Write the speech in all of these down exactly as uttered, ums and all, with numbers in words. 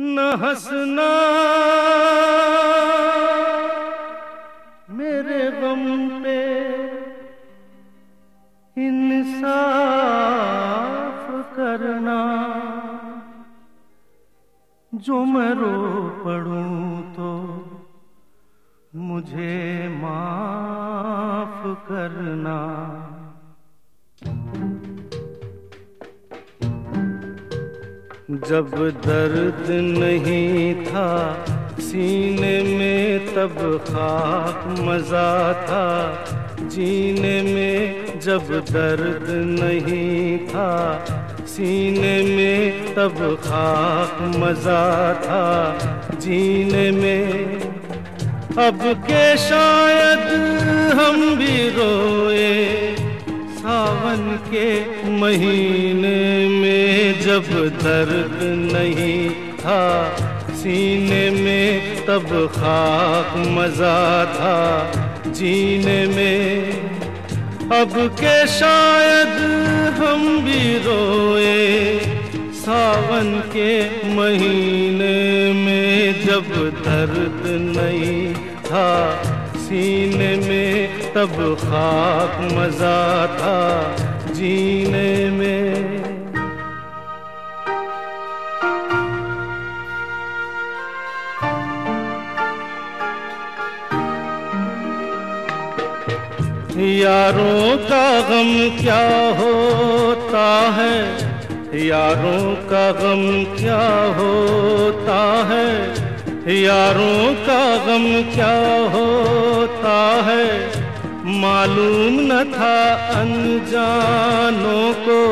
न हंसना मेरे गम पे इंसाफ करना, जो मैं रो पड़ूं तो मुझे माफ करना। जब दर्द नहीं था सीने में तब खाक मजा था जीने में। जब दर्द नहीं था सीने में तब खाक मजा था जीने में। अब के शायद हम भी रोए सावन के महीने में। जब दर्द नहीं था सीने में तब खाक मजा था जीने में। अब के शायद हम भी रोए सावन के महीने में। जब दर्द नहीं था सीने में तब खाक मजा था जीने में। यारों का गम क्या होता है, यारों का गम क्या होता है, यारों का गम क्या होता है। मालूम न था अनजानों को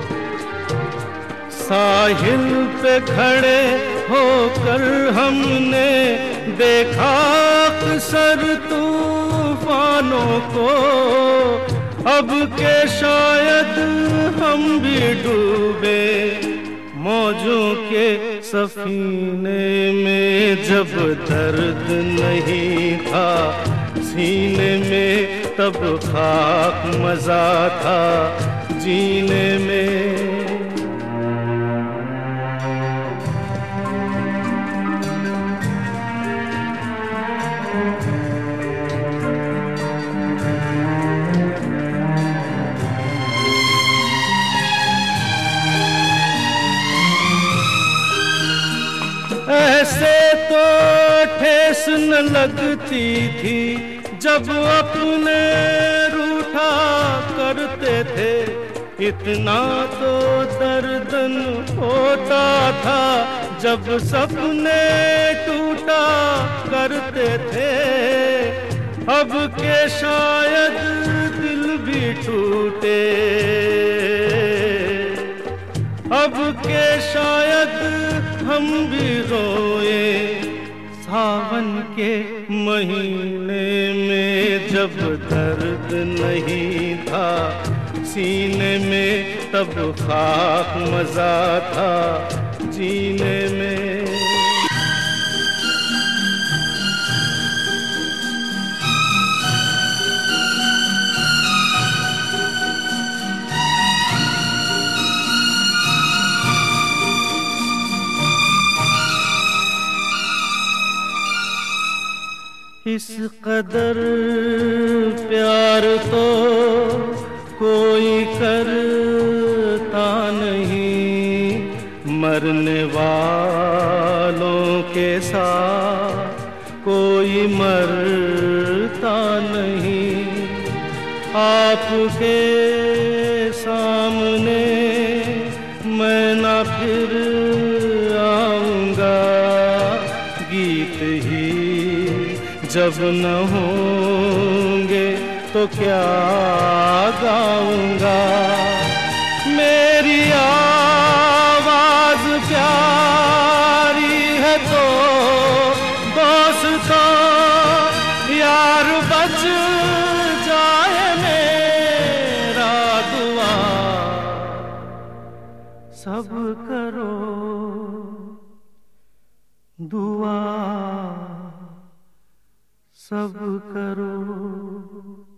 साहिल पे खड़े होकर हमने देखा अक्सर तूफानों को। अब के शायद हम भी डूबे मौजों के सफीने में। जब दर्द नहीं था सीने में तब खाक मजा था जीने में। ऐसे तो ठेस न लगती थी जब अपने रूठा करते थे। इतना तो दर्दन होता था जब सपने टूटा करते थे। अब के शायद दिल भी टूटे, अब के शायद हम भी रोए सावन के महीने में। जब दर्द नहीं था सीने में तब खाक मजा था जीने में। इस कदर प्यार तो कोई करता नहीं, मरने वालों के साथ कोई मरता नहीं। आपके सामने मैं ना फिर आऊंगा, गीत ही जब न होंगे तो क्या गाऊंगा। मेरी आवाज प्यारी है तो दोस्तों यार बच जाए मेरा दुआ सब करो दुआ सब करो।